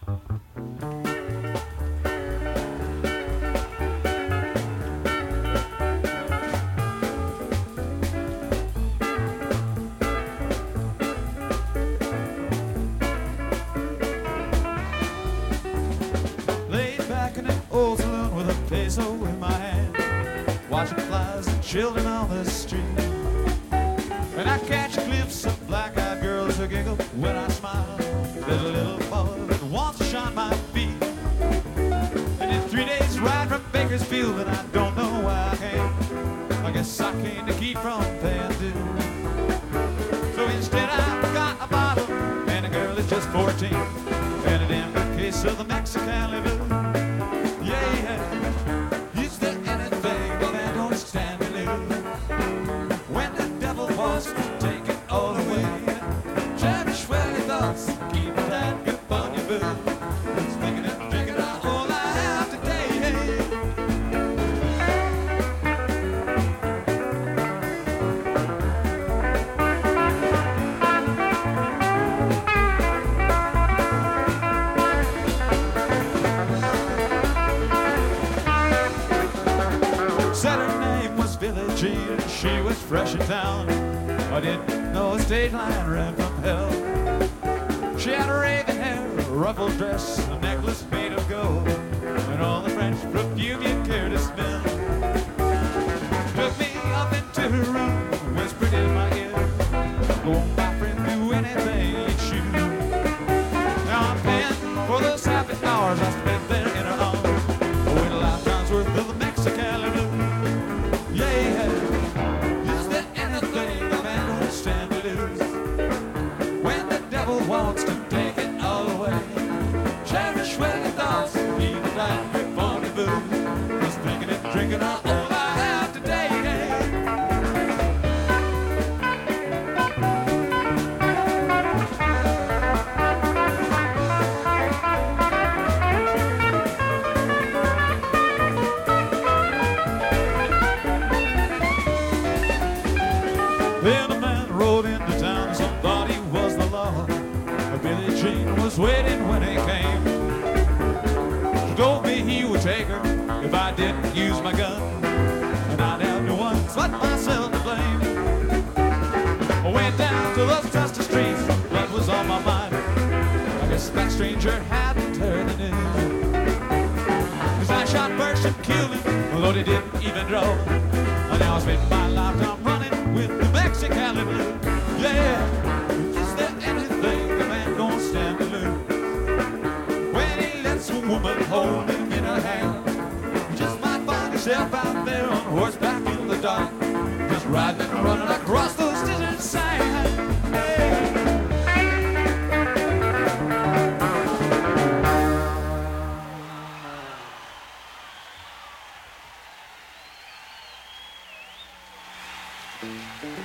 Laid back in an old saloon with a peso in my hand, watching flies and children on the street. And I catch a glimpse of black-eyed girls who giggle when I smile. There's a little boy that wants to shine my feet. And in 3 days ride from Bakersfield, and I don't know why I came. I guess I came to keep from paying dues. So instead I got a bottle, and a girl is just 14, and an empty case of the Mexican liver. Yeah, yeah. Is there anything that I don't stand to lose? When the devil wants to take it all away, cherish well your thoughts, keep that grip on your booze. Thinking and drinking are all I have today. Said her name was Billie Jean, and she was fresh in town. I didn't know a stage line ran from hell. She had raven hair, a ruffled dress, a necklace made of gold, and all the French perfume you'd care to smell. Took me up into her room, whispered in my ear, "Go on, my friend, do anything you choose." Now I'm paying for those happy hours I spent there in her arms, with a lifetime's worth of the Mexican liver. Yeah, is there anything a man don't stand to lose? When the devil wants to take it all away, cherish well your thoughts, keep it light, grip on your booze. Just thinking and drinking are all I have today. Then a man rode into town, some thought he was the law. Billie Jean was waiting when he came. She told me he would take her if I didn't use my gun, and I'd have no one but myself to blame. I went down to those dusty streets, blood was on my mind. I guess that stranger hadn't heard the news, 'cause I shot first and killed him, although he didn't even draw. And now I spend my lifetime running with the Mexican liver. Yeah, is there anything a man don't stand to lose? When he lets a woman hold him in her hand, you just might find yourself out there on horseback in the dark, just riding and running across those desert sands. Hey.